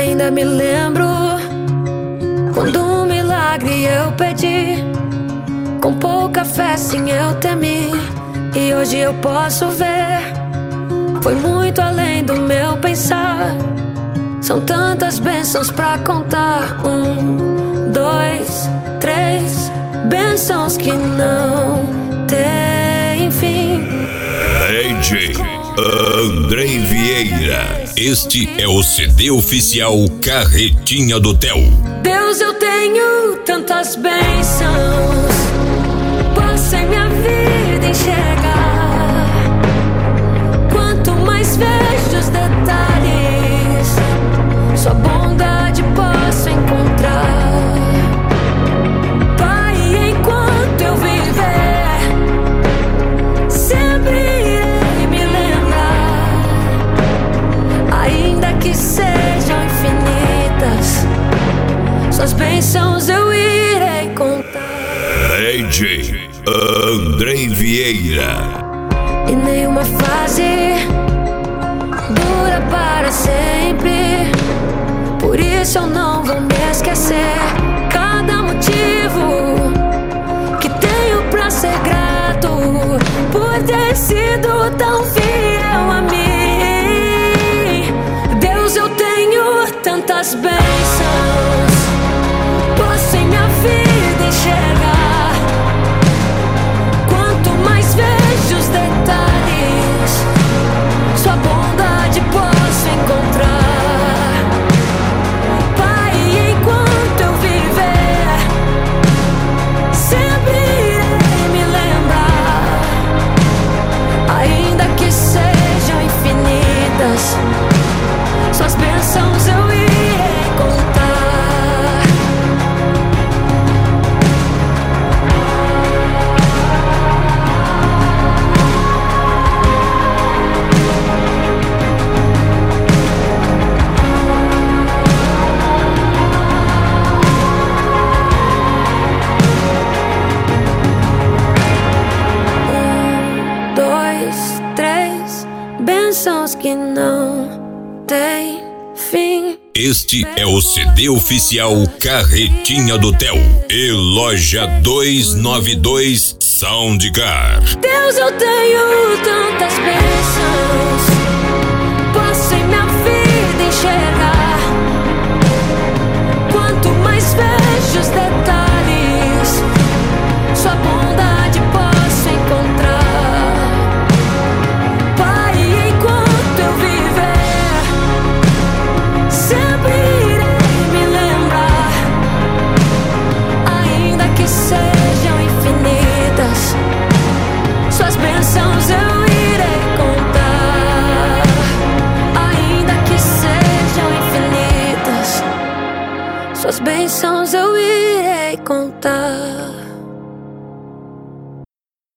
Ainda me lembro quando um milagre eu pedi, com pouca fé sim eu temi, e hoje eu posso ver, foi muito além do meu pensar. São tantas bênçãos pra contar. 1, 2, 3 bênçãos que não tem fim. DJ Andrei Vieira. Este é o CD oficial Carretinha do Theo. Deus, eu tenho tantas bênçãos, posso em minha vida enxergar. Quanto mais vejo os detalhes, sua bondade posso encontrar. Pai, enquanto eu viver, sempre irei me lembrar. Ainda que sejam infinitas, suas bênçãos eu irei contar. DJ Andrei Vieira. E nenhuma fase dura para sempre, por isso eu não vou me esquecer. Cada motivo que tenho pra ser grato, por ter sido tão fiel a mim. Deus, eu tenho tantas bênçãos, posso em minha vida enxergar. Quanto mais vejo os detalhes, sua bondade posso encontrar. Pai, enquanto eu viver, sempre irei me lembrar. Ainda que sejam infinitas, suas bênçãos eu irei contar. Bênçãos que não tem fim. Este é o CD oficial Carretinha do Theo e Loja 292 Soundgar. Deus, eu tenho tantas bênçãos, posso em minha vida enxergar. Quanto mais vejo os detalhes, sua bondade posso encontrar. Sejam infinitas, suas bênçãos eu irei contar. Ainda que sejam infinitas, suas bênçãos eu irei contar.